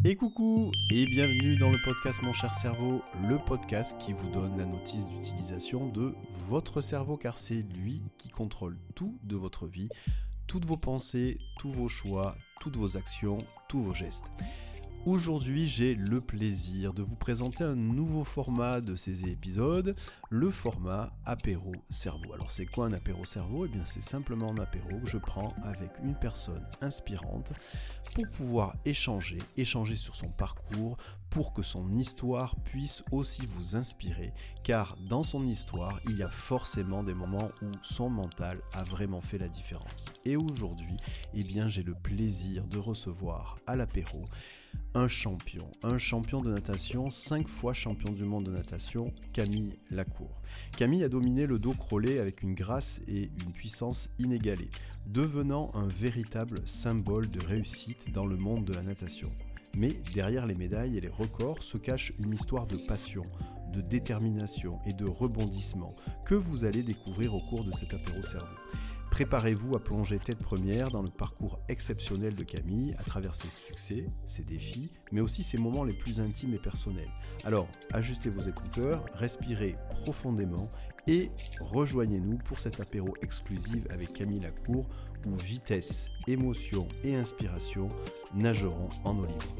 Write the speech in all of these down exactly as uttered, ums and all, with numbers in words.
Et coucou et bienvenue dans le podcast Mon cher cerveau, le podcast qui vous donne la notice d'utilisation de votre cerveau car c'est lui qui contrôle tout de votre vie, toutes vos pensées, tous vos choix, toutes vos actions, tous vos gestes. Aujourd'hui, j'ai le plaisir de vous présenter un nouveau format de ces épisodes, le format apéro cerveau. Alors c'est quoi un apéro cerveau ? Eh bien c'est simplement un apéro que je prends avec une personne inspirante pour pouvoir échanger, échanger sur son parcours, pour que son histoire puisse aussi vous inspirer, car dans son histoire, il y a forcément des moments où son mental a vraiment fait la différence. Et aujourd'hui, eh bien j'ai le plaisir de recevoir à l'apéro un champion, un champion de natation, cinq fois champion du monde de natation, Camille Lacour. Camille a dominé le dos crawlé avec une grâce et une puissance inégalées, devenant un véritable symbole de réussite dans le monde de la natation. Mais derrière les médailles et les records se cache une histoire de passion, de détermination et de rebondissement que vous allez découvrir au cours de cet apéro cerveau. Préparez-vous à plonger tête première dans le parcours exceptionnel de Camille à travers ses succès, ses défis, mais aussi ses moments les plus intimes et personnels. Alors, ajustez vos écouteurs, respirez profondément et rejoignez-nous pour cet apéro exclusif avec Camille Lacour où vitesse, émotion et inspiration nageront en eau libre.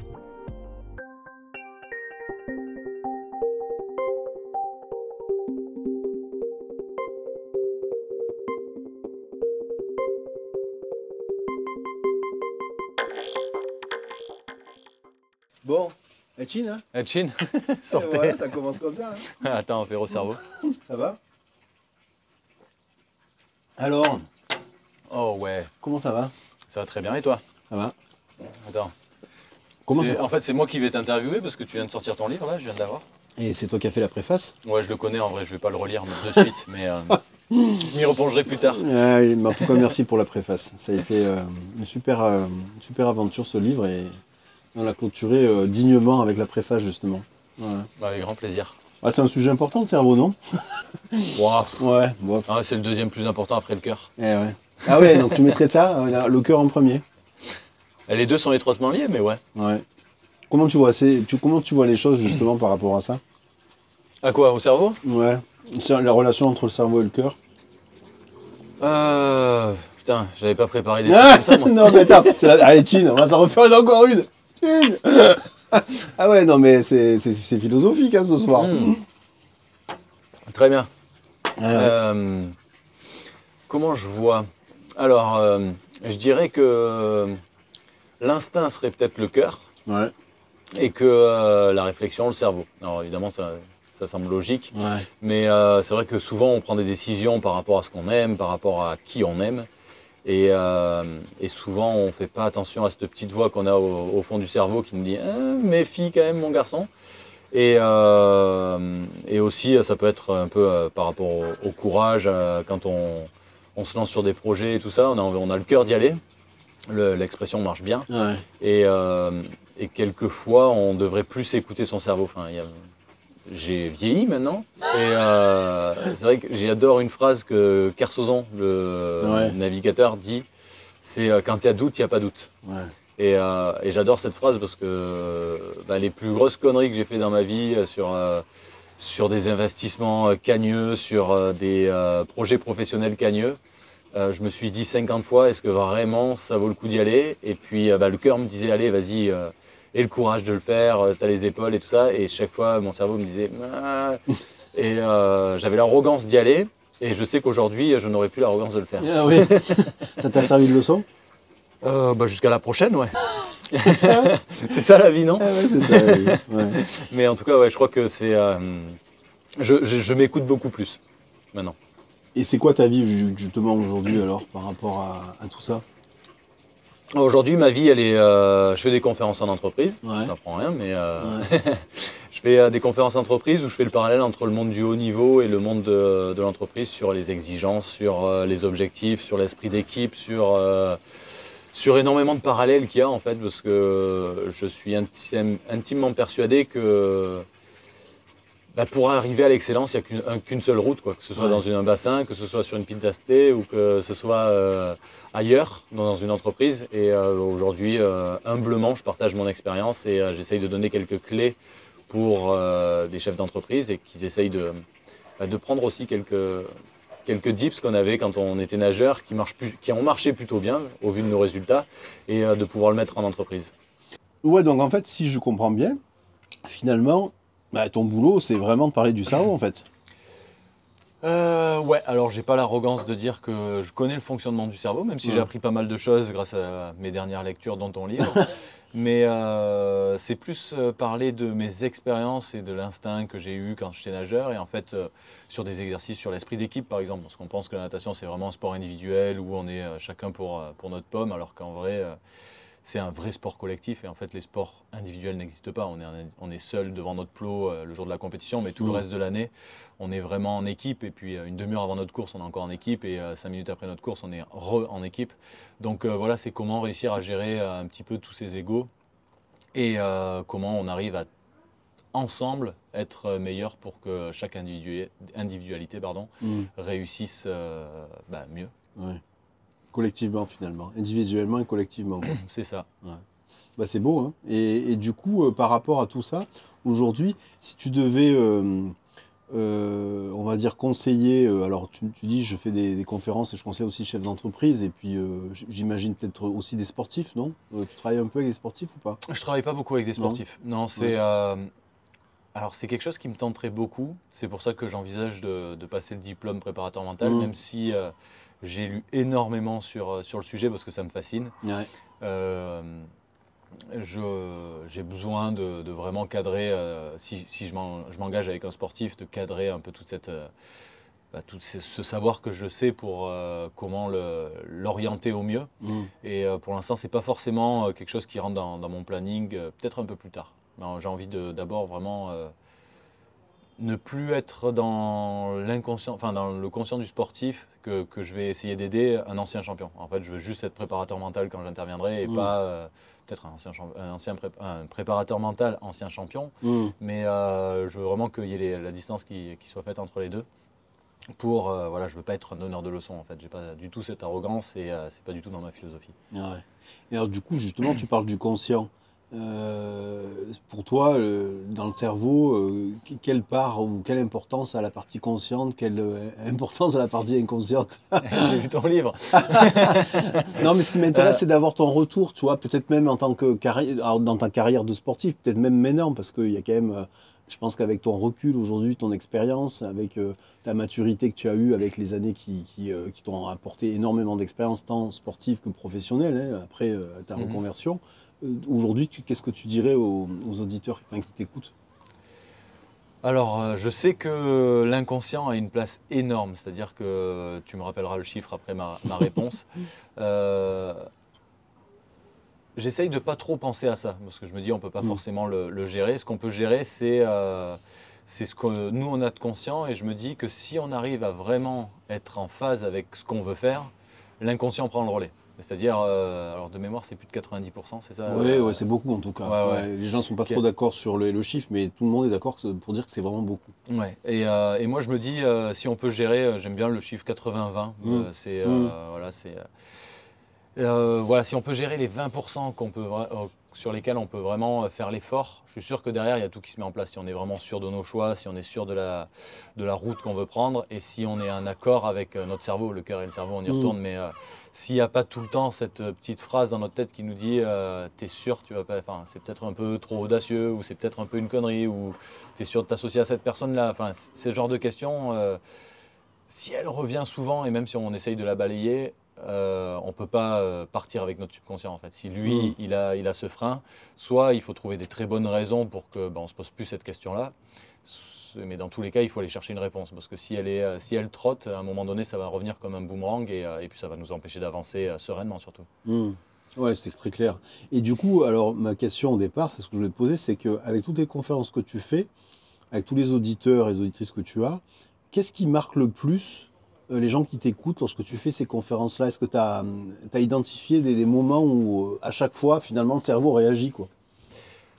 Bon, Etchin, hein Etchin, sortez. Voilà, ça commence comme ça. Hein. Attends, apéro cerveau. Ça va? Alors, Oh ouais, comment ça va? ça va très bien et toi? Ça va? Attends. Comment C'est- ça va? En fait, c'est moi qui vais t'interviewer parce que tu viens de sortir ton livre là, je viens de l'avoir. Et c'est toi qui as fait la préface? Ouais, je le connais en vrai, je vais pas le relire de suite, mais euh, je m'y replongerai plus tard. Ah oui, mais en tout cas, merci pour la préface. Ça a été euh, une, super, euh, une super aventure ce livre et on l'a clôturé euh, dignement avec la préface justement. Voilà. Bah, avec grand plaisir. Ah, c'est un sujet important le cerveau, non? Wow. Ouais, bof. Ah, c'est le deuxième plus important après le cœur. Eh ouais. Ah ouais, donc tu mettrais ça, euh, le cœur en premier? Les deux sont étroitement liés, mais ouais. Ouais. Comment tu vois, c'est, tu, comment tu vois les choses justement par rapport à ça? À quoi? Au cerveau? Ouais. C'est la relation entre le cerveau et le cœur. Euh... Putain, j'avais pas préparé des Ah trucs comme ça moi. non mais attends, c'est la... Allez Chin, on va s'en refaire encore une. Chin. Ah ouais, non mais c'est, c'est, c'est philosophique hein, ce soir. Mmh. Très bien. Ah ouais. Euh, comment je vois? Alors, euh, je dirais que l'instinct serait peut-être le cœur Ouais. et que euh, la réflexion, le cerveau. Alors évidemment, ça, ça semble logique, Ouais. mais euh, c'est vrai que souvent on prend des décisions par rapport à ce qu'on aime, par rapport à qui on aime. Et, euh, et souvent on ne fait pas attention à cette petite voix qu'on a au, au fond du cerveau qui nous dit ah, « méfie quand même mon garçon ». Et, euh, et aussi, ça peut être un peu euh, par rapport au, au courage, euh, quand on, on se lance sur des projets et tout ça, on a, on a le cœur d'y aller, le, l'expression marche bien. Ouais. Et, euh, et quelquefois, on devrait plus écouter son cerveau. Enfin, il y a, j'ai vieilli maintenant, et euh, c'est vrai que j'adore une phrase que Kersozon, le Ouais. navigateur, dit, c'est euh, « quand il y a doute, il n'y a pas doute ». Ouais. Et, euh, et j'adore cette phrase parce que bah, les plus grosses conneries que j'ai fait dans ma vie euh, sur, euh, sur des investissements euh, cagneux, sur euh, des euh, projets professionnels cagneux, euh, je me suis dit cinquante fois, est-ce que vraiment ça vaut le coup d'y aller? Et puis euh, bah, le cœur me disait, allez, vas-y, euh, aie le courage de le faire, euh, t'as les épaules et tout ça. Et chaque fois, mon cerveau me disait, ah. Et euh, j'avais l'arrogance d'y aller. Et je sais qu'aujourd'hui, je n'aurais plus l'arrogance de le faire. Ah oui. Ça t'a servi de leçon? Euh, bah, jusqu'à la prochaine, ouais. C'est ça la vie, non? Ah ouais, c'est ça. Oui. Ouais. Mais en tout cas, ouais, je crois que c'est. Euh, je je, je m'écoute beaucoup plus maintenant. Et c'est quoi ta vie justement aujourd'hui alors par rapport à, à tout ça? Aujourd'hui, ma vie, elle est. Euh, je fais des conférences en entreprise. Ouais. Je n'apprends rien, mais euh, Ouais. je fais euh, des conférences en entreprise où je fais le parallèle entre le monde du haut niveau et le monde de, de l'entreprise sur les exigences, sur euh, les objectifs, sur l'esprit d'équipe, sur. Euh, Sur énormément de parallèles qu'il y a en fait, parce que je suis intime, intimement persuadé que bah, pour arriver à l'excellence, il n'y a qu'une, un, qu'une seule route, quoi. Que ce soit ouais. dans une, un bassin, que ce soit sur une piste d'athlée ou que ce soit euh, ailleurs, dans une entreprise. Et euh, aujourd'hui, euh, humblement, je partage mon expérience et euh, j'essaye de donner quelques clés pour euh, des chefs d'entreprise et qu'ils essayent de, bah, de prendre aussi quelques, quelques dips qu'on avait quand on était nageur, qui, marchent plus, qui ont marché plutôt bien au vu de nos résultats, et euh, de pouvoir le mettre en entreprise. Ouais, donc en fait, si je comprends bien, finalement, bah, ton boulot, c'est vraiment de parler du cerveau, en fait. Euh, ouais, alors j'ai pas l'arrogance de dire que je connais le fonctionnement du cerveau, même si ouais. j'ai appris pas mal de choses grâce à mes dernières lectures dans ton livre. Mais euh, c'est plus parler de mes expériences et de l'instinct que j'ai eu quand j'étais nageur. Et en fait, euh, sur des exercices sur l'esprit d'équipe, par exemple, parce qu'on pense que la natation, c'est vraiment un sport individuel où on est euh, chacun pour, pour notre pomme, alors qu'en vrai... Euh, c'est un vrai sport collectif et en fait les sports individuels n'existent pas. On est, on est seul devant notre plot euh, le jour de la compétition, mais tout mmh. le reste de l'année, on est vraiment en équipe. Et puis une demi-heure avant notre course, on est encore en équipe et euh, cinq minutes après notre course, on est re en équipe. Donc euh, voilà, c'est comment réussir à gérer euh, un petit peu tous ces égos et euh, comment on arrive à ensemble être meilleur pour que chaque individu- individualité pardon, mmh. réussisse euh, bah, mieux. Ouais. Collectivement, finalement. Individuellement et collectivement. C'est ça. Ouais. Bah, c'est beau. Hein. Et, et du coup, euh, par rapport à tout ça, aujourd'hui, si tu devais, euh, euh, on va dire, conseiller, euh, alors tu, tu dis, je fais des, des conférences et je conseille aussi chefs d'entreprise, et puis euh, j'imagine peut-être aussi des sportifs, non euh, Tu travailles un peu avec des sportifs ou pas? Je travaille pas beaucoup avec des sportifs. Non, non c'est... Ouais. Euh... Alors, c'est quelque chose qui me tenterait beaucoup. C'est pour ça que j'envisage de, de passer le diplôme préparateur mental, mmh. même si... Euh, j'ai lu énormément sur, sur le sujet parce que ça me fascine. Ouais. Euh, je, j'ai besoin de, de vraiment cadrer, euh, si, si je, m'en, je m'engage avec un sportif, de cadrer un peu toute cette, euh, bah, tout ce, ce savoir que je sais pour euh, comment le, l'orienter au mieux. Mmh. Et euh, pour l'instant, ce n'est pas forcément quelque chose qui rentre dans, dans mon planning, euh, peut-être un peu plus tard. Non, j'ai envie de, d'abord vraiment... Euh, ne plus être dans l'inconscient, enfin dans le conscient du sportif que, que je vais essayer d'aider un ancien champion. En fait, je veux juste être préparateur mental quand j'interviendrai et mmh. pas euh, peut-être un ancien, un ancien pré, un préparateur mental, ancien champion, mmh. mais euh, je veux vraiment qu'il y ait les, la distance qui, qui soit faite entre les deux. Pour, euh, voilà, je veux pas être un donneur de leçons en fait. J'ai pas du tout cette arrogance et euh, c'est pas du tout dans ma philosophie. Ah ouais. Et alors du coup, justement, tu parles du conscient. Euh, pour toi, euh, dans le cerveau, euh, quelle part ou quelle importance a la partie consciente, quelle euh, importance a la partie inconsciente? J'ai vu ton livre. Non, mais ce qui m'intéresse, euh... c'est d'avoir ton retour, tu vois, peut-être même en tant que carrière, dans ta carrière de sportif, peut-être même maintenant, parce qu'il y a quand même, euh, je pense qu'avec ton recul aujourd'hui, ton expérience, avec euh, ta maturité que tu as eue, avec les années qui, qui, euh, qui t'ont apporté énormément d'expérience, tant sportive que professionnelle, hein, après euh, ta mm-hmm. reconversion. Aujourd'hui, tu, qu'est-ce que tu dirais aux, aux auditeurs enfin, qui t'écoutent? Alors, euh, je sais que l'inconscient a une place énorme, c'est-à-dire que tu me rappelleras le chiffre après ma, ma réponse. euh, J'essaye de ne pas trop penser à ça, parce que je me dis on ne peut pas mmh. forcément le, le gérer. Ce qu'on peut gérer, c'est, euh, c'est ce que nous, on a de conscient, et je me dis que si on arrive à vraiment être en phase avec ce qu'on veut faire, l'inconscient prend le relais. C'est-à-dire, euh, alors de mémoire, c'est plus de quatre-vingt-dix pour cent, c'est ça? Oui, euh, ouais, c'est beaucoup en tout cas. Ouais, ouais. Ouais, les gens ne sont pas okay. trop d'accord sur le, le chiffre, mais tout le monde est d'accord pour dire que c'est vraiment beaucoup. Ouais. Et, euh, et moi, je me dis, euh, si on peut gérer, euh, j'aime bien le chiffre quatre-vingts vingt. Mmh. Euh, c'est, euh, mmh. voilà, c'est, euh, voilà, si on peut gérer les vingt pour cent qu'on peut, euh, sur lesquels on peut vraiment faire l'effort, je suis sûr que derrière, il y a tout qui se met en place. Si on est vraiment sûr de nos choix, si on est sûr de la, de la route qu'on veut prendre, et si on est en accord avec notre cerveau, le cœur et le cerveau, on y retourne, mmh. mais euh, s'il n'y a pas tout le temps cette petite phrase dans notre tête qui nous dit euh, « t'es sûr, tu vas pas… » Enfin, c'est peut-être un peu trop audacieux, ou c'est peut-être un peu une connerie, ou « t'es sûr de t'associer à cette personne-là ?» Enfin, c'est ce genre de questions, euh, si elle revient souvent, et même si on essaye de la balayer, Euh, on ne peut pas euh, partir avec notre subconscient en fait. Si lui, mmh. il, a, il a ce frein, soit il faut trouver des très bonnes raisons pour qu'on ben, ne se pose plus cette question-là, mais dans tous les cas, il faut aller chercher une réponse, parce que si elle, est, si elle trotte, à un moment donné, ça va revenir comme un boomerang, et, et puis ça va nous empêcher d'avancer euh, sereinement surtout. Mmh. Oui, c'est très clair. Et du coup, alors ma question au départ, c'est ce que je voulais te poser, c'est qu'avec toutes les conférences que tu fais, avec tous les auditeurs et les auditrices que tu as, qu'est-ce qui marque le plus les gens qui t'écoutent lorsque tu fais ces conférences-là? Est-ce que tu as identifié des, des moments où, à chaque fois, finalement, le cerveau réagit, quoi?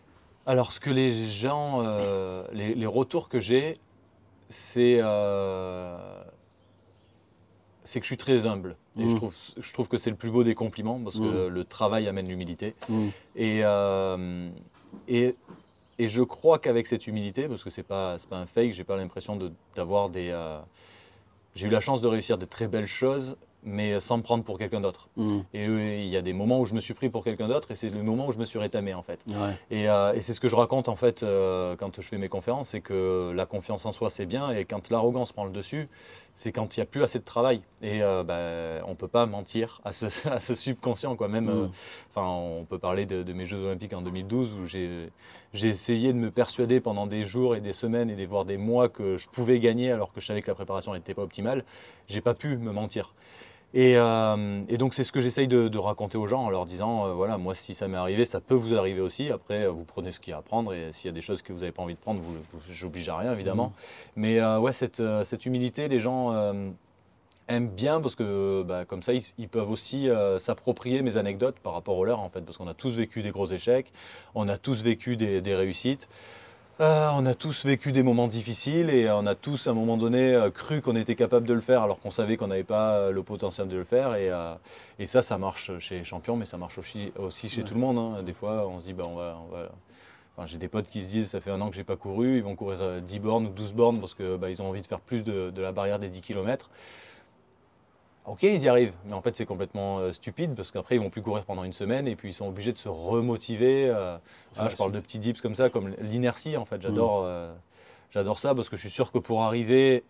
Alors, ce que les gens, euh, les, les retours que j'ai, c'est euh, c'est que je suis très humble. Et Mmh. je trouve, je trouve que c'est le plus beau des compliments, parce que Mmh. le travail amène l'humilité. Mmh. Et, euh, et, et je crois qu'avec cette humilité, parce que c'est pas, c'est pas un fake, j'ai pas l'impression de- d'avoir des... euh, j'ai eu la chance de réussir de très belles choses, mais sans me prendre pour quelqu'un d'autre. Mmh. Et euh, il y a des moments où je me suis pris pour quelqu'un d'autre, et c'est le moment où je me suis rétamé, en fait. Ouais. Et, euh, et c'est ce que je raconte, en fait, euh, quand je fais mes conférences, c'est que la confiance en soi, c'est bien, et quand l'arrogance prend le dessus, c'est quand il n'y a plus assez de travail. Et euh, bah, on ne peut pas mentir à ce, à ce subconscient, quoi. Même, euh, Mmh. enfin, on peut parler de, de mes Jeux Olympiques en deux mille douze, où j'ai j'ai essayé de me persuader pendant des jours et des semaines et des, voire des mois que je pouvais gagner, alors que je savais que la préparation n'était pas optimale. J'ai pas pu me mentir. Et, euh, et donc c'est ce que j'essaye de, de raconter aux gens en leur disant, euh, voilà, moi si ça m'est arrivé, ça peut vous arriver aussi. Après, euh, vous prenez ce qu'il y a à prendre, et s'il y a des choses que vous n'avez pas envie de prendre, vous, vous, j'oblige à rien, évidemment. Mais euh, ouais, cette, euh, cette humilité, les gens euh, aiment bien, parce que bah, comme ça, ils, ils peuvent aussi euh, s'approprier mes anecdotes par rapport aux leurs, en fait, parce qu'on a tous vécu des gros échecs, on a tous vécu des, des réussites. Euh, on a tous vécu des moments difficiles, et on a tous à un moment donné euh, cru qu'on était capable de le faire, alors qu'on savait qu'on n'avait pas euh, le potentiel de le faire. Et, euh, et ça, ça marche chez les champions, mais ça marche aussi, aussi chez Ouais. tout le monde, hein. Des fois, on se dit, bah, on va, on va... Enfin, j'ai des potes qui se disent, ça fait un an que j'ai pas couru, ils vont courir euh, dix bornes ou douze bornes parce qu'ils bah, ont envie de faire plus de, de la barrière des dix kilomètres. Ok, ils y arrivent, mais en fait c'est complètement euh, stupide, parce qu'après ils vont plus courir pendant une semaine, et puis ils sont obligés de se remotiver. euh, Faire ah, la je parle de suite. petits dips comme ça, comme l'inertie, en fait. Mmh. J'adore euh, j'adore ça, parce que je suis sûr que pour arriver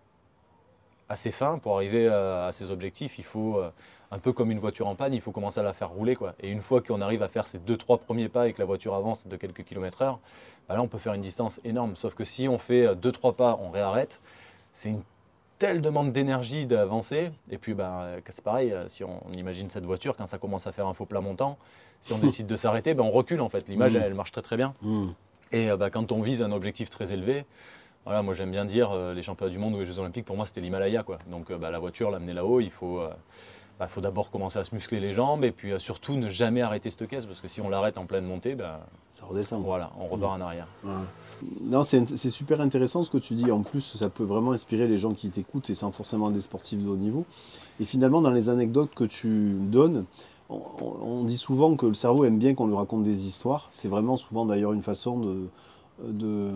à ses fins, pour arriver à, à ses objectifs, il faut, euh, un peu comme une voiture en panne, il faut commencer à la faire rouler, quoi. Et une fois qu'on arrive à faire ces deux trois premiers pas et que la voiture avance de quelques kilomètres heure, bah là on peut faire une distance énorme. Sauf que si on fait deux trois pas, on réarrête, c'est une telle demande d'énergie d'avancer. Et puis bah, c'est pareil, si on, on imagine cette voiture, quand ça commence à faire un faux plat montant, si on décide de s'arrêter, bah, on recule, en fait. L'image, Mmh. elle, elle marche très très bien. Mmh. Et euh, bah, quand on vise un objectif très élevé, voilà, moi j'aime bien dire, euh, les championnats du monde ou les Jeux Olympiques, pour moi c'était l'Himalaya, quoi. Donc euh, bah, la voiture, l'amener là-haut, il faut, euh, bah, faut d'abord commencer à se muscler les jambes, et puis euh, surtout ne jamais arrêter cette caisse, parce que si on l'arrête en pleine montée, bah, Ça redescend. voilà, on repart en arrière. Ouais. Non, c'est int- c'est super intéressant ce que tu dis. En plus, ça peut vraiment inspirer les gens qui t'écoutent, et sans forcément des sportifs de haut niveau. Et finalement, dans les anecdotes que tu donnes, on, on- on dit souvent que le cerveau aime bien qu'on lui raconte des histoires. C'est vraiment souvent d'ailleurs une façon de, de,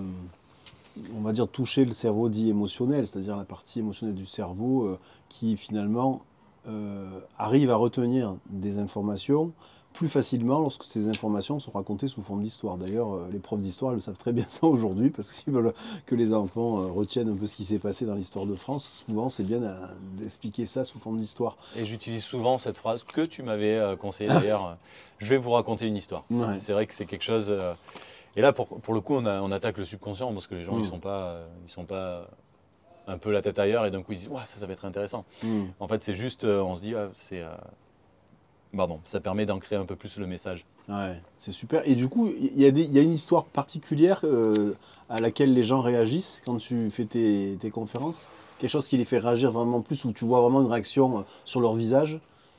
on va dire, toucher le cerveau dit émotionnel, c'est-à-dire la partie émotionnelle du cerveau euh, qui finalement euh, arrive à retenir des informations plus facilement lorsque ces informations sont racontées sous forme d'histoire. D'ailleurs, euh, les profs d'histoire le savent très bien ça aujourd'hui, parce que s'ils veulent que les enfants euh, retiennent un peu ce qui s'est passé dans l'histoire de France, souvent c'est bien euh, d'expliquer ça sous forme d'histoire. Et j'utilise souvent cette phrase que tu m'avais euh, conseillé d'ailleurs. euh, Je vais vous raconter une histoire. Ouais. C'est vrai que c'est quelque chose. euh, Et là, pour, pour le coup, on, a- on attaque le subconscient, parce que les gens, Mm. ils sont pas, euh, ils sont pas un peu la tête ailleurs, et d'un coup ils disent, ouah, ça, ça va être intéressant. Mm. En fait, c'est juste, euh, on se dit, ah, c'est, euh, pardon, ça permet d'ancrer un peu plus le message. Ouais, c'est super. Et du coup, il y, a des- il y a une histoire particulière euh, à laquelle les gens réagissent quand tu fais tes, tes conférences? Quelque chose qui les fait réagir vraiment plus, où tu vois vraiment une réaction euh, sur leur visage?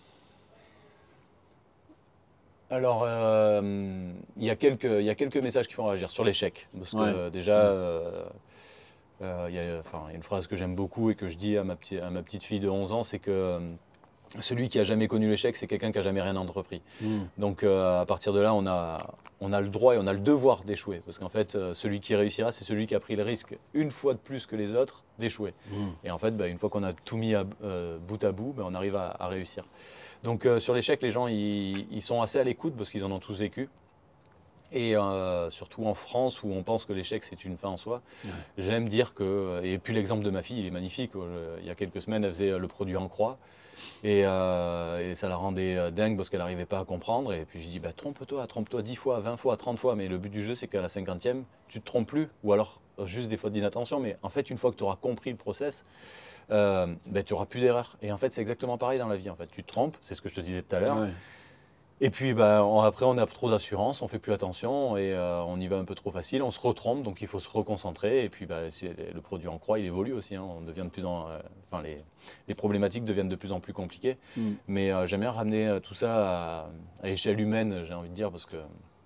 Alors, euh, il y a quelques, il y a quelques messages qui font réagir sur l'échec, parce que Ouais. euh, déjà. euh, euh, il y a, enfin, il y a une phrase que j'aime beaucoup et que je dis à ma, petite, à ma petite fille de onze ans, c'est que euh, celui qui a jamais connu l'échec, c'est quelqu'un qui a jamais rien entrepris. Mm. Donc euh, à partir de là, on a, on a le droit et on a le devoir d'échouer. Parce qu'en fait, euh, celui qui réussira, c'est celui qui a pris le risque, une fois de plus que les autres, d'échouer. Mm. Et en fait, bah, une fois qu'on a tout mis à, euh, bout à bout, bah, on arrive à, à réussir. Donc euh, sur l'échec, les gens, ils, ils sont assez à l'écoute, parce qu'ils en ont tous vécu. Et euh, surtout en France, où on pense que l'échec c'est une fin en soi, Ouais. j'aime dire que, et puis l'exemple de ma fille, il est magnifique. Il y a quelques semaines, elle faisait le produit en croix, et, euh, et ça la rendait euh, dingue, parce qu'elle n'arrivait pas à comprendre. Et puis je dis, bah, trompe-toi, trompe-toi dix fois, vingt fois, trente fois, mais le but du jeu, c'est qu'à la cinquantième, tu te trompes plus, ou alors euh, juste des fautes d'inattention. Mais en fait, une fois que tu auras compris le process, euh, bah, tu n'auras plus d'erreur. Et en fait, c'est exactement pareil dans la vie. En fait, tu te trompes, c'est ce que je te disais tout à l'heure. Ouais. Et puis bah, on- après, on a trop d'assurance, on fait plus attention, et euh, on y va un peu trop facile, on se retrompe, donc il faut se reconcentrer. Et puis bah, si le produit en croix, il évolue aussi, hein, on devient de plus en, euh, enfin, les, les problématiques deviennent de plus en plus compliquées. Mm. Mais euh, j'aime bien ramener euh, tout ça à, à échelle humaine, j'ai envie de dire, parce que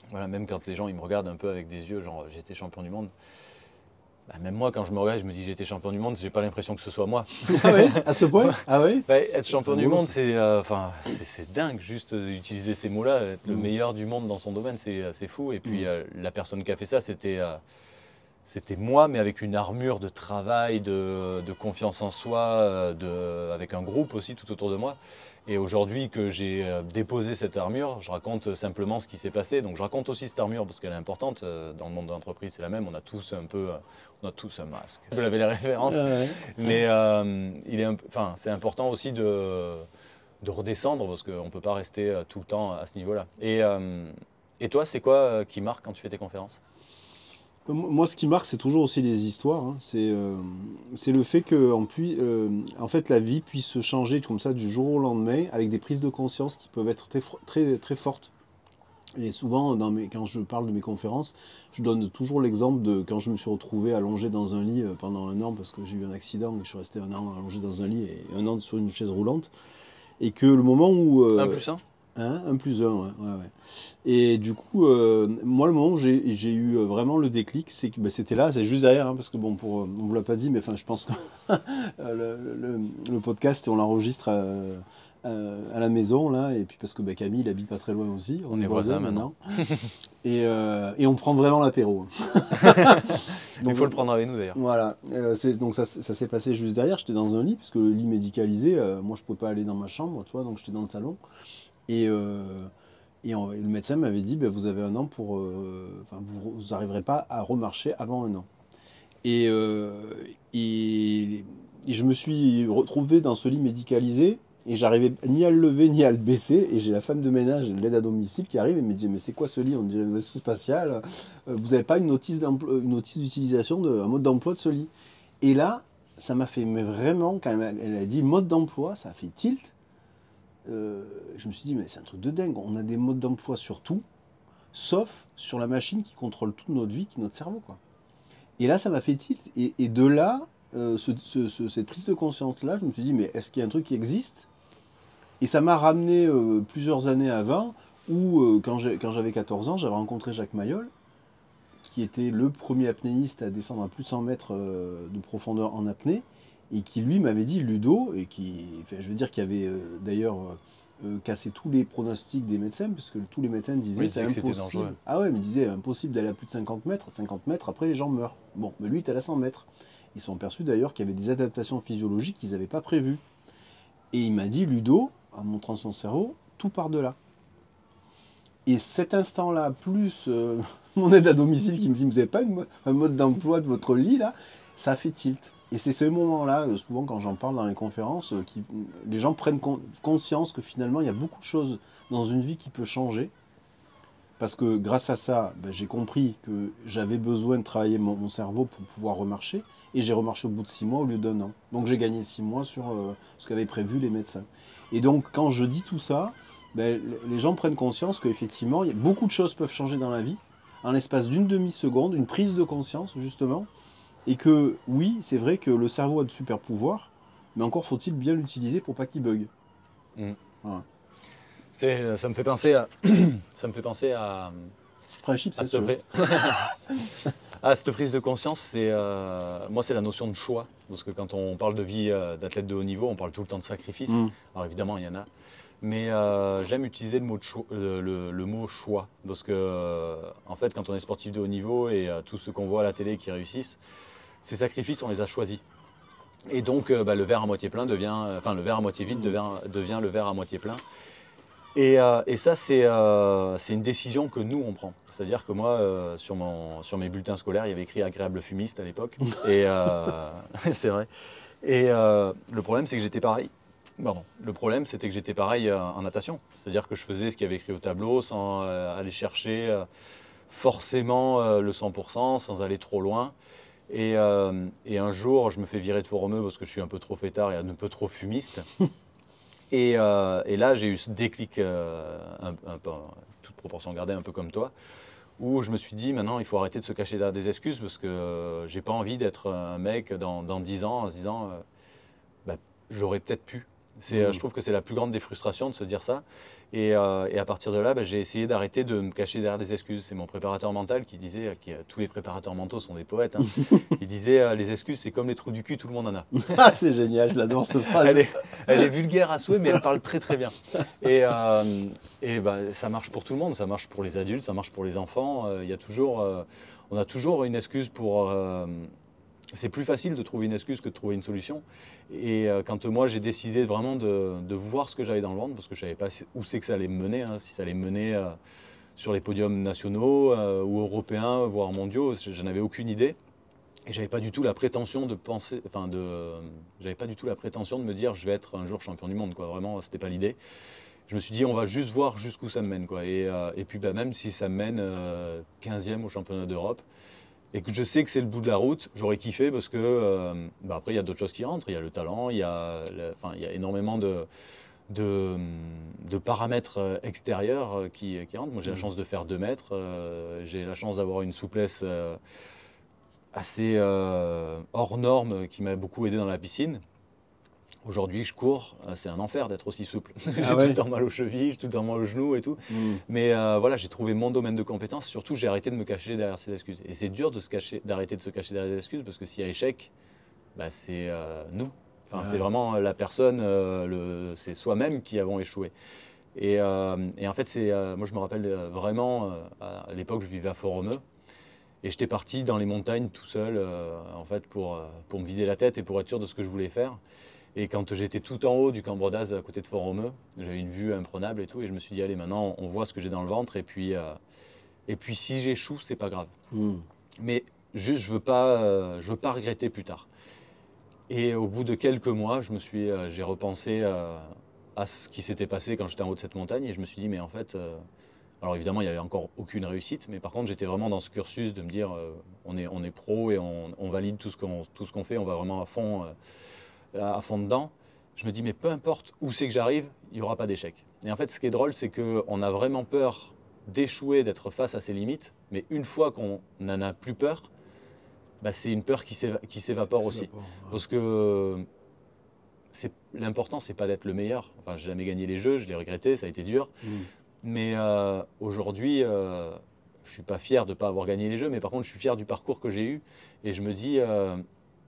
Voilà, même quand les gens ils me regardent un peu avec des yeux, genre j'ai été champion du monde. Bah, même moi, quand je me regarde, je me dis j'ai été champion du monde, j'ai pas l'impression que ce soit moi. Ah oui, à ce point? Ah oui? Bah, être champion C'est du beau, monde, ça. c'est euh, enfin, c'est c'est dingue, juste d'utiliser ces mots-là. Être le Mm. meilleur du monde dans son domaine, c'est c'est fou. Et puis Mm. euh, la personne qui a fait ça, c'était euh, c'était moi, mais avec une armure de travail, de, de confiance en soi, euh, de, avec un groupe aussi tout autour de moi. Et aujourd'hui que j'ai euh, déposé cette armure, je raconte simplement ce qui s'est passé. Donc je raconte aussi cette armure parce qu'elle est importante. Euh, Dans le monde de l'entreprise, c'est la même. On a tous un peu, euh, on a tous un masque. Vous avez les références. Ah ouais. Mais euh, il est un peu- enfin, c'est important aussi de, de redescendre parce qu'on ne peut pas rester euh, tout le temps à ce niveau-là. Et, euh, et toi, c'est quoi euh, qui marque quand tu fais tes conférences? Moi, ce qui marque, c'est toujours aussi les histoires, hein. C'est euh, c'est le fait que, en, puis, euh, en fait, la vie puisse se changer comme ça du jour au lendemain, avec des prises de conscience qui peuvent être très, fro- très, très fortes. Et souvent, dans mes, quand je parle de mes conférences, je donne toujours l'exemple de quand je me suis retrouvé allongé dans un lit euh, pendant un an, parce que j'ai eu un accident, et je suis resté un an allongé dans un lit et un an sur une chaise roulante. Et que le moment où... euh, Un plus un? Hein, un plus un, ouais, ouais, ouais. Et du coup, euh, moi, le moment où j'ai j'ai eu euh, vraiment le déclic, c'est que bah, c'était là, c'est juste derrière, hein, parce que bon, pour, euh, on vous l'a pas dit, mais enfin, je pense que le, le- le podcast, on l'enregistre euh, euh, à la maison, là, et puis parce que bah, Camille, il habite pas très loin aussi, On est voisins maintenant. Et, euh, et on prend vraiment l'apéro. Il faut le prendre avec nous d'ailleurs. Voilà, Euh, c'est- donc ça, ça s'est passé juste derrière, j'étais dans un lit, puisque le lit médicalisé, euh, moi je pouvais pas aller dans ma chambre, tu vois, donc j'étais dans le salon. Et, euh, et, on- et le médecin m'avait dit, ben, vous avez un an pour... euh, enfin, vous n'arriverez pas à remarcher avant un an. Et, euh, et, et je me suis retrouvé dans ce lit médicalisé, et j'arrivais ni à le lever ni à le baisser. Et j'ai la femme de ménage, l'aide à domicile, qui arrive et me dit, mais c'est quoi ce lit? On dirait un vaisseau spatial. Euh, Vous n'avez pas une notice d'emploi- une notice d'utilisation, de, un mode d'emploi de ce lit? Et là, ça m'a fait, mais vraiment, quand elle, elle a dit mode d'emploi, ça a fait tilt. Euh, je me suis dit, mais c'est un truc de dingue. On a des modes d'emploi sur tout, sauf sur la machine qui contrôle toute notre vie, qui est notre cerveau, quoi. Et là, ça m'a fait tilt. Et, et de là, euh, ce- ce- ce- cette prise de conscience-là, je me suis dit, mais est-ce qu'il y a un truc qui existe? Et ça m'a ramené euh, plusieurs années avant, où, euh, quand j'ai- quand j'avais quatorze ans, j'avais rencontré Jacques Mayol, qui était le premier apnéiste à descendre à plus de cent mètres euh, de profondeur en apnée, et qui lui m'avait dit Ludo, et qui, enfin, je veux dire, qui avait euh, d'ailleurs euh, euh, cassé tous les pronostics des médecins, parce que tous les médecins disaient Oui, c'est c'est que c'était impossible. dangereux. Ah ouais, mais ils disaient impossible d'aller à plus de cinquante mètres. cinquante mètres, après les gens meurent. Bon, mais lui, il était à cent mètres. Ils sont aperçus d'ailleurs qu'il y avait des adaptations physiologiques qu'ils n'avaient pas prévues. Et il m'a dit Ludo, en montrant son cerveau, tout part de là. Et cet instant-là, plus euh, mon aide à domicile qui me dit, vous n'avez pas une mo- un mode d'emploi de votre lit, là, ça a fait tilt. Et c'est ce moment-là, euh, souvent quand j'en parle dans les conférences, euh, qui, les gens prennent con- conscience que finalement, il y a beaucoup de choses dans une vie qui peut changer. Parce que grâce à ça, ben, j'ai compris que j'avais besoin de travailler mon, mon cerveau pour pouvoir remarcher. Et j'ai remarché au bout de six mois au lieu d'un an. Donc j'ai gagné six mois sur euh, ce qu'avaient prévu les médecins. Et donc quand je dis tout ça, ben, les gens prennent conscience qu'effectivement, il y a beaucoup de choses peuvent changer dans la vie, en l'espace d'une demi-seconde, une prise de conscience justement. Et que oui, c'est vrai que le cerveau a de super pouvoirs, mais encore faut-il bien l'utiliser pour pas qu'il bug. Mm. Voilà. C'est- Ça me fait penser à, ça me fait penser à, Après un chip, à c'est cette, sûr. pri- à cette prise de conscience. C'est euh, moi, c'est la notion de choix, parce que quand on parle de vie euh, d'athlète de haut niveau, on parle tout le temps de sacrifice. Mm. Alors évidemment, il y en a, mais euh, j'aime utiliser le mot, de cho- euh, le, le mot choix, parce que euh, en fait, quand on est sportif de haut niveau et euh, tous ceux qu'on voit à la télé qui réussissent, ces sacrifices, on les a choisis. Et donc, euh, bah, le verre à moitié plein devient, enfin, le verre à moitié vide devient, devient le verre à moitié plein. Et, euh, et ça, c'est euh, c'est une décision que nous, on prend. C'est-à-dire que moi, euh, sur, mon, sur mes bulletins scolaires, il y avait écrit agréable fumiste à l'époque. Et euh, c'est vrai. Et euh, le problème, c'est que j'étais pareil. Pardon. Le problème, c'était que j'étais pareil euh, en natation. C'est-à-dire que je faisais ce qu'il y avait écrit au tableau sans euh, aller chercher euh, forcément euh, le cent pour cent, sans aller trop loin. Et, euh, et un jour, je me fais virer de Fort-Romeu parce que je suis un peu trop fêtard et un peu trop fumiste. Et, euh, et là, j'ai eu ce déclic, euh, un, un peu, toute proportion gardée, un peu comme toi, où je me suis dit, maintenant, il faut arrêter de se cacher derrière des excuses parce que euh, j'ai pas envie d'être un mec dans, dans dix ans en se disant, euh, bah, j'aurais peut-être pu. C'est, Mmh. Je trouve que c'est la plus grande des frustrations de se dire ça. Et, euh, et à partir de là, bah, j'ai essayé d'arrêter de me cacher derrière des excuses. C'est mon préparateur mental qui disait, qui, tous les préparateurs mentaux sont des poètes, hein. Il disait, euh, les excuses, c'est comme les trous du cul, tout le monde en a. Ah, c'est génial, j'adore cette phrase. Elle est, elle est vulgaire à souhait, mais elle parle très très bien. Et, euh, et bah, ça marche pour tout le monde, ça marche pour les adultes, ça marche pour les enfants. Euh, il y a toujours, euh, on a toujours une excuse pour... Euh, c'est plus facile de trouver une excuse que de trouver une solution. Et euh, quand moi j'ai décidé vraiment de, de voir ce que j'avais dans le ventre, parce que je ne savais pas où c'est que ça allait me mener, hein, si ça allait me mener euh, sur les podiums nationaux euh, ou européens, voire mondiaux, je n'avais aucune idée. Et j'avais pas du tout la prétention de penser, enfin de, j'avais pas du tout la prétention de me dire je vais être un jour champion du monde, quoi. Vraiment, c'était pas l'idée. Je me suis dit on va juste voir jusqu'où ça me mène, quoi. Et, euh, et puis bah, même si ça me mène euh, quinzième au championnat d'Europe, et que je sais que c'est le bout de la route, j'aurais kiffé parce que euh, bah après il y a d'autres choses qui rentrent, il y a le talent, il y a, le, enfin, il y a énormément de, de, de paramètres extérieurs qui, qui rentrent. Moi j'ai la chance de faire deux mètres, euh, j'ai la chance d'avoir une souplesse euh, assez euh, hors norme qui m'a beaucoup aidé dans la piscine. Aujourd'hui, je cours, c'est un enfer d'être aussi souple. Ah j'ai ouais. tout le temps mal aux chevilles, j'ai tout le temps mal aux genoux et tout. Mm. Mais euh, voilà, j'ai trouvé mon domaine de compétence. Surtout, j'ai arrêté de me cacher derrière ces excuses. Et c'est dur de se cacher, d'arrêter de se cacher derrière des excuses parce que s'il y a échec, bah, c'est euh, nous. Enfin, ah. C'est vraiment la personne, euh, le, c'est soi-même qui avons échoué. Et, euh, et en fait, c'est, euh, moi, je me rappelle vraiment, euh, à l'époque, je vivais à Fort-Romeu. Et j'étais parti dans les montagnes tout seul, euh, en fait, pour, pour me vider la tête et pour être sûr de ce que je voulais faire. Et quand j'étais tout en haut du Cambre d'Az à côté de Fort-Romeu, j'avais une vue imprenable et tout, et je me suis dit allez maintenant on voit ce que j'ai dans le ventre et puis euh, et puis si j'échoue c'est pas grave. Mm. Mais juste je veux pas euh, je veux pas regretter plus tard. Et au bout de quelques mois, je me suis euh, j'ai repensé euh, à ce qui s'était passé quand j'étais en haut de cette montagne et je me suis dit mais en fait euh, alors évidemment il y avait encore aucune réussite, mais par contre j'étais vraiment dans ce cursus de me dire euh, on est on est pro et on, on valide tout ce qu'on tout ce qu'on fait, on va vraiment à fond. Euh, à fond dedans, je me dis mais peu importe où c'est que j'arrive, il n'y aura pas d'échec. Et en fait ce qui est drôle c'est qu'on a vraiment peur d'échouer, d'être face à ses limites, mais une fois qu'on n'en a plus peur, bah, c'est une peur qui s'évapore aussi. Ouais. Parce que c'est, l'important c'est pas d'être le meilleur. Enfin j'ai jamais gagné les jeux, je l'ai regretté, ça a été dur. Mm. Mais euh, aujourd'hui, euh, je suis pas fier de ne pas avoir gagné les jeux, mais par contre je suis fier du parcours que j'ai eu. Et je me dis... Euh,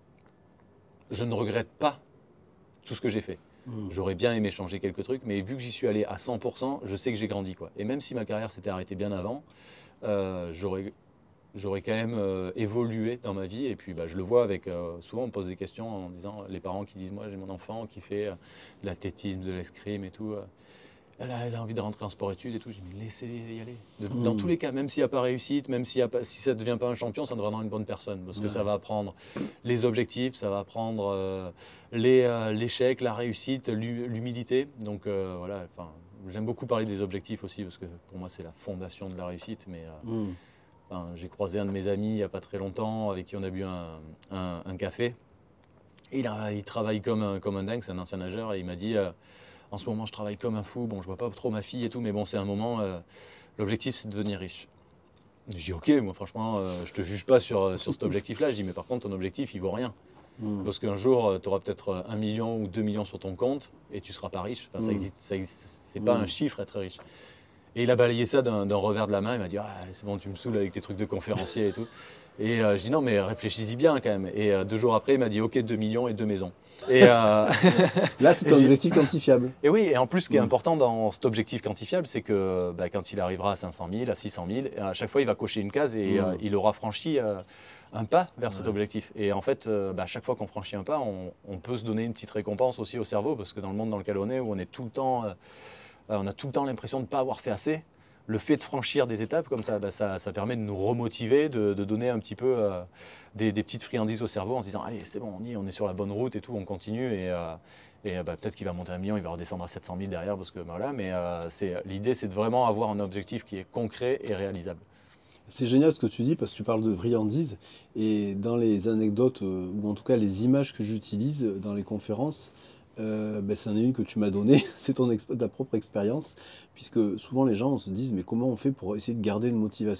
je ne regrette pas tout ce que j'ai fait. Mmh. J'aurais bien aimé changer quelques trucs, mais vu que j'y suis allé à cent pour cent, je sais que j'ai grandi, quoi. Et même si ma carrière s'était arrêtée bien avant, euh, j'aurais, j'aurais quand même euh, évolué dans ma vie. Et puis bah, je le vois avec... Euh, souvent on me pose des questions en disant, les parents qui disent, moi j'ai mon enfant qui fait euh, de l'athlétisme, de l'escrime et tout. Euh, elle, a, elle a envie de rentrer en sport-études et tout. Je dis, mais laissez-les y aller. De, mmh. Dans tous les cas, même s'il n'y a pas réussite, même s'il y a pas, si ça ne devient pas un champion, ça deviendra une bonne personne. Parce que ouais. ça va apprendre les objectifs, ça va apprendre euh, les, euh, l'échec, la réussite, l'humilité. Donc euh, voilà, j'aime beaucoup parler des objectifs aussi, parce que pour moi, c'est la fondation de la réussite. Mais euh, mmh. enfin, j'ai croisé un de mes amis il n'y a pas très longtemps, avec qui on a bu un, un, un café. Et il, a, il travaille comme un, comme un dingue, c'est un ancien nageur, et il m'a dit... Euh, en ce moment, je travaille comme un fou. Bon, je vois pas trop ma fille et tout, mais bon, c'est un moment. Euh, l'objectif, c'est de devenir riche. Je dis ok, moi, franchement, euh, je te juge pas sur, sur cet objectif-là. Je dis mais par contre, ton objectif, il vaut rien. Mmh. Parce qu'un jour, tu auras peut-être un million ou deux millions sur ton compte et tu seras pas riche. Enfin, mmh. ça existe, ça existe, c'est pas mmh. un chiffre être riche. Et il a balayé ça d'un, d'un revers de la main. Il m'a dit ah, c'est bon, tu me saoules avec tes trucs de conférencier et tout. Et euh, je dis non, mais réfléchis-y bien quand même. Et euh, deux jours après, il m'a dit ok, deux millions et deux maisons. Et euh... là, c'est un objectif quantifiable. Et oui, et en plus, ce qui est mmh. important dans cet objectif quantifiable, c'est que bah, quand il arrivera à cinq cent mille, à six cent mille, à chaque fois, il va cocher une case et mmh. euh, il aura franchi euh, un pas vers ouais. cet objectif. Et en fait, euh, bah, chaque fois qu'on franchit un pas, on, on peut se donner une petite récompense aussi au cerveau, parce que dans le monde dans lequel on est, où on est tout le temps, euh, on a tout le temps l'impression de ne pas avoir fait assez. Le fait de franchir des étapes comme ça, bah, ça, ça permet de nous remotiver, de, de donner un petit peu euh, des, des petites friandises au cerveau en se disant allez c'est bon, on y est, on est sur la bonne route et tout, on continue et, euh, et bah, peut-être qu'il va monter un million, il va redescendre à sept cent mille derrière parce que bah, voilà, mais euh, c'est, l'idée c'est de vraiment avoir un objectif qui est concret et réalisable. C'est génial ce que tu dis parce que tu parles de friandises et dans les anecdotes euh, ou en tout cas les images que j'utilise dans les conférences, Euh, ben, c'en est une que tu m'as donnée, c'est ton exp- ta propre expérience, puisque souvent les gens se disent mais comment on fait pour essayer de garder une motivation ?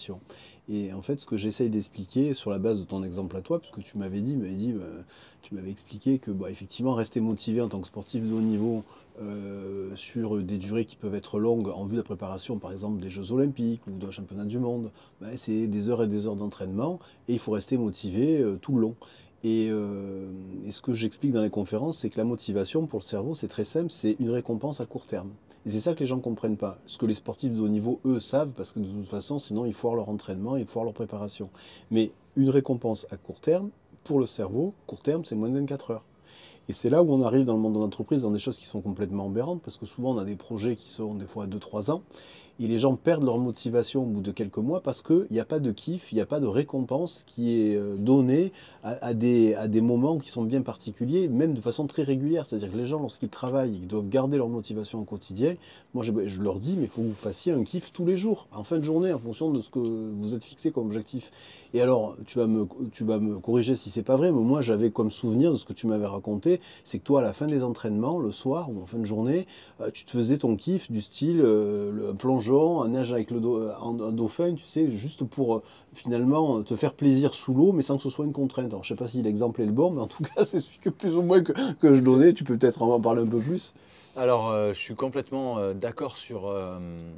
Et en fait, ce que j'essaye d'expliquer sur la base de ton exemple à toi, puisque tu m'avais dit, m'avais dit, euh, tu m'avais expliqué que bah, effectivement, rester motivé en tant que sportif de haut niveau euh, sur des durées qui peuvent être longues en vue de la préparation, par exemple des Jeux Olympiques ou d'un championnat du monde, bah, c'est des heures et des heures d'entraînement et il faut rester motivé euh, tout le long. Et, euh, et ce que j'explique dans les conférences, c'est que la motivation pour le cerveau, c'est très simple, c'est une récompense à court terme. Et c'est ça que les gens ne comprennent pas. Ce que les sportifs de haut niveau, eux, savent, parce que de toute façon, sinon, ils foirent leur entraînement, ils foirent leur préparation. Mais une récompense à court terme, pour le cerveau, court terme, c'est moins de vingt-quatre heures. Et c'est là où on arrive dans le monde de l'entreprise, dans des choses qui sont complètement aberrantes, parce que souvent, on a des projets qui sont des fois à deux trois ans, et les gens perdent leur motivation au bout de quelques mois parce qu'il n'y a pas de kiff, il n'y a pas de récompense qui est euh, donnée à, à, des, à des moments qui sont bien particuliers, même de façon très régulière. C'est-à-dire que les gens, lorsqu'ils travaillent, ils doivent garder leur motivation au quotidien. Moi, je, je leur dis, mais il faut que vous fassiez un kiff tous les jours, en fin de journée, en fonction de ce que vous êtes fixé comme objectif. Et alors, tu vas me, tu vas me corriger si c'est pas vrai, mais moi, j'avais comme souvenir de ce que tu m'avais raconté, c'est que toi, à la fin des entraînements, le soir ou en fin de journée, euh, tu te faisais ton kiff du style euh, le plongeon, un nage avec le do, un, un dauphin, tu sais, juste pour euh, finalement te faire plaisir sous l'eau, mais sans que ce soit une contrainte. Alors, je sais pas si l'exemple est le bon, mais en tout cas, c'est celui que plus ou moins que, que je donnais. Tu peux peut-être en parler un peu plus. Alors, euh, je suis complètement euh, d'accord sur, euh,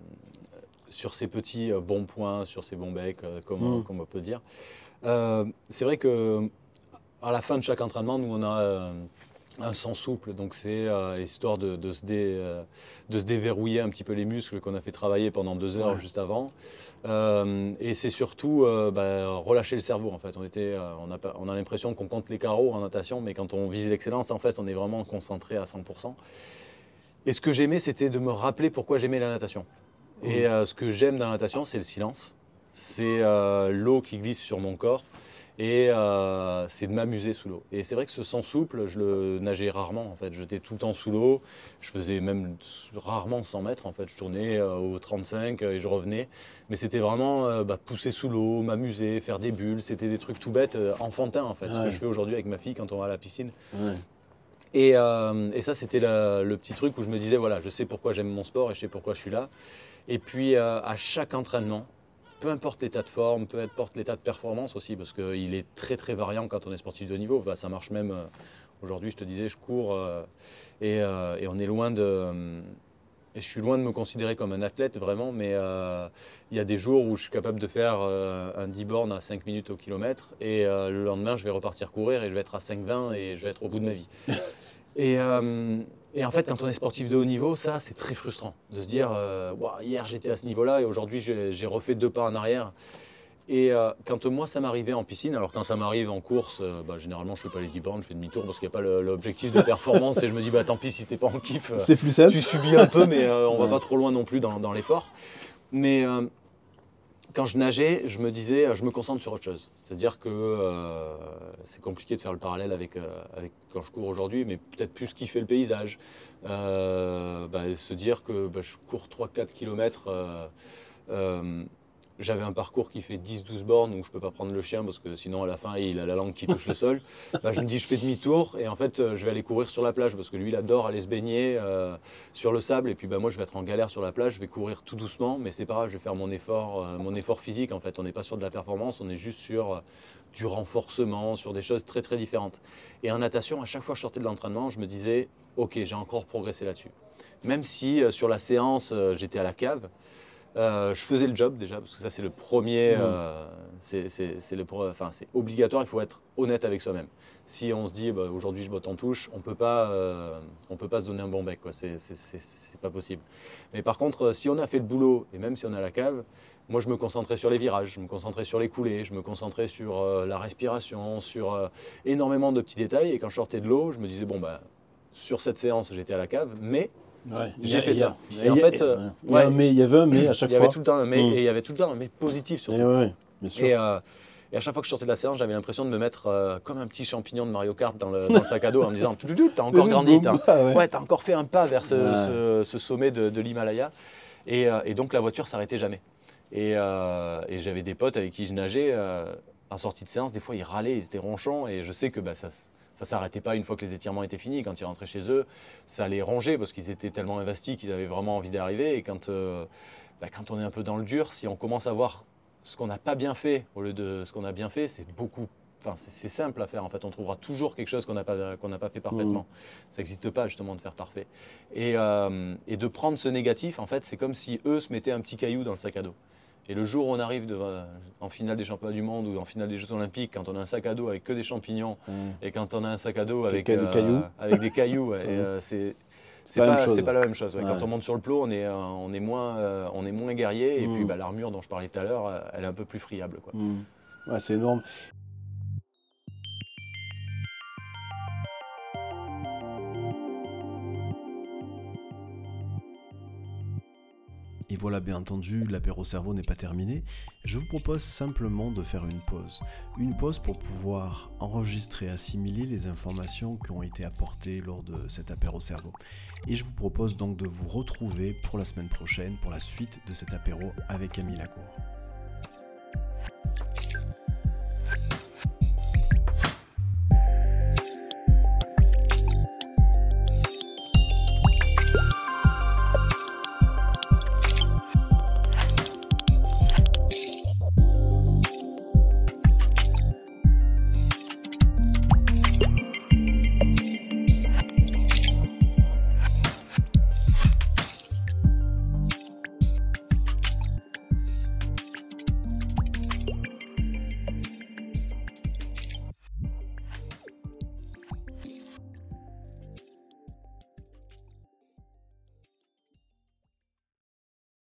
sur ces petits euh, bons points, sur ces bons becs, euh, comme, mm. comme on peut dire. Euh, c'est vrai que à la fin de chaque entraînement, nous, on a euh, un sang souple, donc c'est euh, histoire de, de, se dé, euh, de se déverrouiller un petit peu les muscles qu'on a fait travailler pendant deux heures ouais. juste avant. Euh, et c'est surtout euh, bah, relâcher le cerveau en fait. On, était, euh, on a, on a l'impression qu'on compte les carreaux en natation, mais quand on vise l'excellence, en fait, on est vraiment concentré à cent pour cent. Et ce que j'aimais, c'était de me rappeler pourquoi j'aimais la natation. Mmh. Et euh, ce que j'aime dans la natation, c'est le silence. C'est euh, l'eau qui glisse sur mon corps. Et euh, c'est de m'amuser sous l'eau. Et c'est vrai que ce sang souple, je le nageais rarement en fait. J'étais tout le temps sous l'eau. Je faisais même rarement cent mètres en fait. Je tournais euh, au trente-cinq et je revenais. Mais c'était vraiment euh, bah, pousser sous l'eau, m'amuser, faire des bulles. C'était des trucs tout bêtes, euh, enfantins en fait. Ouais. Ce que je fais aujourd'hui avec ma fille quand on va à la piscine. Ouais. Et, euh, et ça, c'était la, le petit truc où je me disais, voilà, je sais pourquoi j'aime mon sport et je sais pourquoi je suis là. Et puis, euh, à chaque entraînement, peu importe l'état de forme, peu importe l'état de performance aussi, parce qu'il est très très variant quand on est sportif de haut niveau. Bah, ça marche même, euh, aujourd'hui je te disais, je cours euh, et, euh, et on est loin de... Euh, et je suis loin de me considérer comme un athlète vraiment, mais il euh, y a des jours où je suis capable de faire euh, un dix bornes à cinq minutes au kilomètre et euh, le lendemain je vais repartir courir et je vais être à cinq vingt et je vais être au bout de ma vie. Et, euh, et en fait, quand on est sportif de haut niveau, ça, c'est très frustrant de se dire euh, wow, hier j'étais à ce niveau-là et aujourd'hui j'ai, j'ai refait deux pas en arrière. Et euh, quand moi ça m'arrivait en piscine, alors quand ça m'arrive en course, euh, bah, généralement je fais pas les dix bornes, je fais demi-tour parce qu'il n'y a pas le, l'objectif de performance et je me dis bah tant pis si t'es pas en kiff, euh, c'est plus simple. Tu subis un peu mais euh, on ouais. va pas trop loin non plus dans, dans l'effort. Mais euh, quand je nageais, je me disais, je me concentre sur autre chose. C'est-à-dire que euh, c'est compliqué de faire le parallèle avec, euh, avec quand je cours aujourd'hui, mais peut-être plus kiffer le paysage. Euh, bah, se dire que bah, je cours trois à quatre kilomètres. Euh, euh, j'avais un parcours qui fait dix douze bornes où je ne peux pas prendre le chien parce que sinon à la fin il a la langue qui touche le sol. Bah, je me dis je fais demi-tour et en fait je vais aller courir sur la plage parce que lui il adore aller se baigner euh, sur le sable et puis bah, moi je vais être en galère sur la plage, je vais courir tout doucement mais c'est pas grave, je vais faire mon effort, euh, mon effort physique en fait. On n'est pas sur de la performance, on est juste sur euh, du renforcement, sur des choses très très différentes. Et en natation, à chaque fois que je sortais de l'entraînement, je me disais ok j'ai encore progressé là-dessus. Même si euh, sur la séance euh, j'étais à la cave, Euh, je faisais le job déjà, parce que ça c'est le premier, mmh. euh, c'est, c'est, c'est, le, enfin, c'est obligatoire, il faut être honnête avec soi-même. Si on se dit bah, aujourd'hui je botte en touche, on peut pas, euh, on peut pas se donner un bon bec, quoi. C'est, c'est, c'est, c'est pas possible. Mais par contre, si on a fait le boulot, et même si on a la cave, moi je me concentrais sur les virages, je me concentrais sur les coulées, je me concentrais sur euh, la respiration, sur euh, énormément de petits détails, et quand je sortais de l'eau, je me disais bon bah sur cette séance j'étais à la cave, mais Ouais, j'ai a, fait a, ça. Et en fait, euh, il y, ouais, mais il y avait un mais à chaque il y fois. Avait tout le temps un mais, mmh. Et il y avait tout le temps un mais positif surtout. Et, ouais, bien sûr. Et, euh, et à chaque fois que je sortais de la séance, j'avais l'impression de me mettre euh, comme un petit champignon de Mario Kart dans le, dans le sac à dos en me disant t'as encore grandi, t'as, ouais. Ouais, t'as encore fait un pas vers ce, ouais. ce, ce sommet de, de l'Himalaya. Et, euh, et donc la voiture s'arrêtait jamais. Et, euh, et j'avais des potes avec qui je nageais euh, en sortie de séance. Des fois, ils râlaient, ils étaient ronchons. Et je sais que bah, ça. Ça ne s'arrêtait pas une fois que les étirements étaient finis. Quand ils rentraient chez eux, ça les rongeait parce qu'ils étaient tellement investis qu'ils avaient vraiment envie d'arriver. Et quand, euh, bah, quand on est un peu dans le dur, si on commence à voir ce qu'on n'a pas bien fait au lieu de ce qu'on a bien fait, c'est beaucoup. Enfin, c'est, c'est simple à faire. En fait, on trouvera toujours quelque chose qu'on n'a pas, qu'on n'a pas fait parfaitement. Mmh. Ça n'existe pas justement de faire parfait. Et, euh, et de prendre ce négatif, en fait, c'est comme si eux se mettaient un petit caillou dans le sac à dos. Et le jour où on arrive de, euh, en finale des championnats du monde ou en finale des Jeux olympiques, quand on a un sac à dos avec que des champignons mmh. et quand on a un sac à dos avec, des, euh, cailloux. avec des cailloux, ouais, mmh. et, euh, c'est C'est pas, pas, c'est pas la même chose. Ouais. Ouais. Quand on monte sur le plot, on est, euh, on est, moins, euh, on est moins guerrier. Et mmh. puis bah, l'armure dont je parlais tout à l'heure, euh, elle est un peu plus friable. Quoi. Mmh. Ouais, c'est énorme. Et voilà, bien entendu, l'apéro cerveau n'est pas terminé. Je vous propose simplement de faire une pause. Une pause pour pouvoir enregistrer, assimiler les informations qui ont été apportées lors de cet apéro cerveau. Et je vous propose donc de vous retrouver pour la semaine prochaine, pour la suite de cet apéro avec Camille Lacour.